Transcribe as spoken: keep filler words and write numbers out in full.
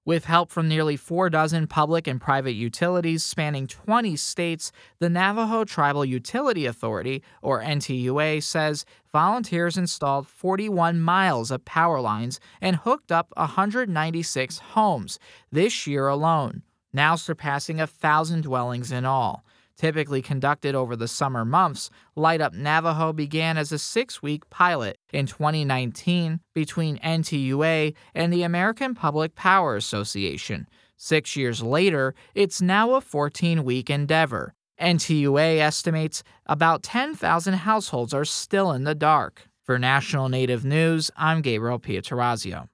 With help from nearly four dozen public and private utilities spanning twenty states, the Navajo Tribal Utility Authority, or N T U A, says volunteers installed forty-one miles of power lines and hooked up one hundred ninety-six homes this year alone, now surpassing one thousand dwellings in all. Typically conducted over the summer months, Light Up Navajo began as a six-week pilot in twenty nineteen between N T U A and the American Public Power Association. Six years later, it's now a fourteen-week endeavor. N T U A estimates about ten thousand households are still in the dark. For National Native News, I'm Gabriel Pietrorazio.